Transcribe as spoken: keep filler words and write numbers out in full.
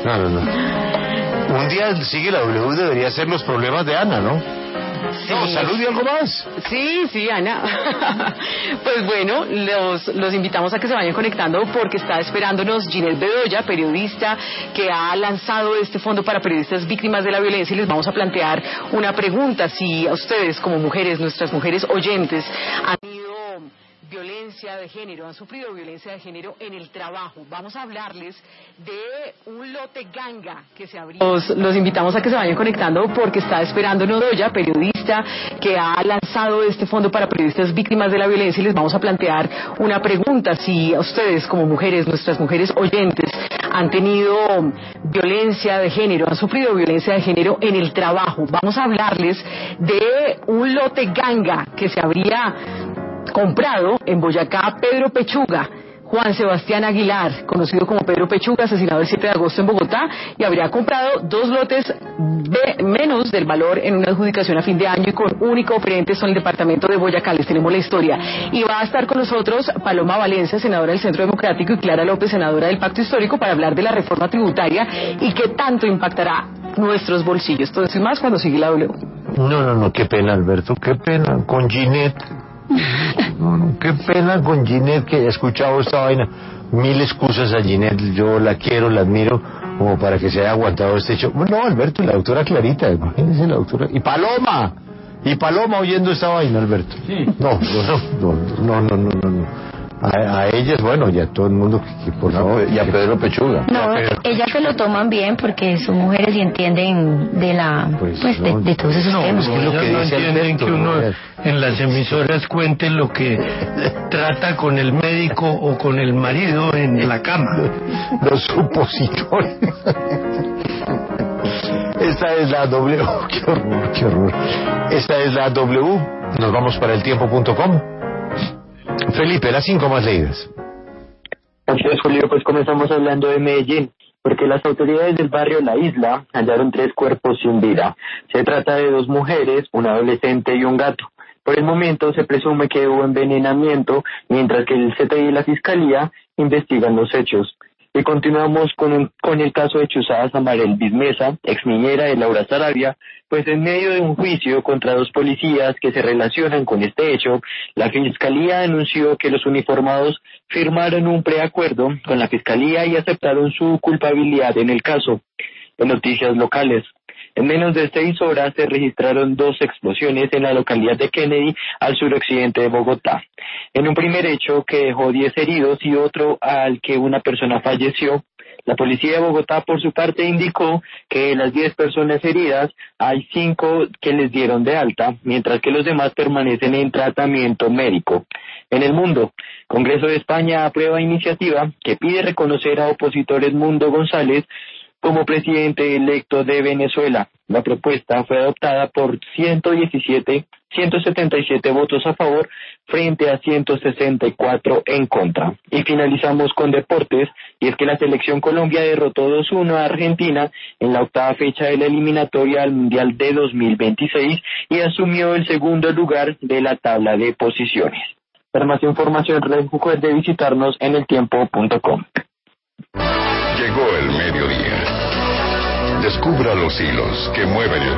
No, no, no. Un día sigue la W debería ser los problemas de Ana, ¿no? Sí. No, salud y algo más. Sí, sí, Ana. Pues bueno, los, los invitamos a que se vayan conectando porque está esperándonos Ginette Bedoya, periodista que ha lanzado este fondo para periodistas víctimas de la violencia, y les vamos a plantear una pregunta: si a ustedes como mujeres, nuestras mujeres oyentes, han ido violencia de género, han sufrido violencia de género en el trabajo. Vamos a hablarles de un lote ganga que se abrió. Los, los invitamos a que se vayan conectando porque está esperándonos Bedoya, periodista que ha lanzado este fondo para periodistas víctimas de la violencia, y les vamos a plantear una pregunta: si a ustedes como mujeres, nuestras mujeres oyentes, han tenido violencia de género, han sufrido violencia de género en el trabajo. Vamos a hablarles de un lote ganga que se habría comprado en Boyacá. Pedro Pechuga, Juan Sebastián Aguilar, conocido como Pedro Pechuga, asesinado el siete de agosto en Bogotá, y habría comprado dos lotes de menos del valor en una adjudicación a fin de año, y con único oferente son el departamento de Boyacá. Les tenemos la historia. Y va a estar con nosotros Paloma Valencia, senadora del Centro Democrático, y Clara López, senadora del Pacto Histórico, para hablar de la reforma tributaria y qué tanto impactará nuestros bolsillos. Todo eso y más cuando sigue la W. No, no, no, qué pena, Alberto, qué pena con Ginette. No, no, qué pena con Ginette que haya escuchado esta vaina. Mil excusas a Ginette, yo la quiero, la admiro, como para que se haya aguantado este hecho. No, Alberto, y la doctora Clarita, imagínense la doctora. Y Paloma, y Paloma oyendo esta vaina, Alberto. Sí. No, no, no, no, no, no, no. A, a ellas, bueno, ya todo el mundo, que, que por favor, y a Pedro Pechuga. No, ellas se lo toman bien porque son mujeres y entienden de la, pues, pues no, de, de todos esos no, temas. No, es lo que no entienden Alberto, que uno en las emisoras cuente lo que trata con el médico o con el marido en la cama. Los supositorios. Esta es la W. Oh, qué horror, qué horror. Esta es la W. Nos vamos para el tiempo punto com. Felipe, las cinco más leídas. Así es, Julio, pues comenzamos hablando de Medellín, porque las autoridades del barrio La Isla hallaron tres cuerpos sin vida. Se trata de dos mujeres, un adolescente y un gato. Por el momento se presume que hubo envenenamiento, mientras que el C T I y la Fiscalía investigan los hechos. Y continuamos con, un, con el caso de Chuzá Samarel Bismesa, ex niñera de Laura Sarabia, pues en medio de un juicio contra dos policías que se relacionan con este hecho, la Fiscalía anunció que los uniformados firmaron un preacuerdo con la Fiscalía y aceptaron su culpabilidad en el caso. En noticias locales, en menos de seis horas se registraron dos explosiones en la localidad de Kennedy, al suroccidente de Bogotá. En un primer hecho que dejó diez heridos y otro al que una persona falleció, la policía de Bogotá por su parte indicó que de las diez personas heridas hay cinco que les dieron de alta, mientras que los demás permanecen en tratamiento médico. En el mundo, Congreso de España aprueba iniciativa que pide reconocer a opositor Edmundo González como presidente electo de Venezuela. La propuesta fue adoptada por ciento diecisiete, ciento setenta y siete votos a favor frente a ciento sesenta y cuatro en contra. Y finalizamos con deportes, y es que la selección Colombia derrotó dos uno a Argentina en la octava fecha de la eliminatoria al Mundial de dos mil veintiséis y asumió el segundo lugar de la tabla de posiciones. Para más información, recuerde visitarnos en el tiempo punto com. Llegó el mediodía. Descubra los hilos que mueven el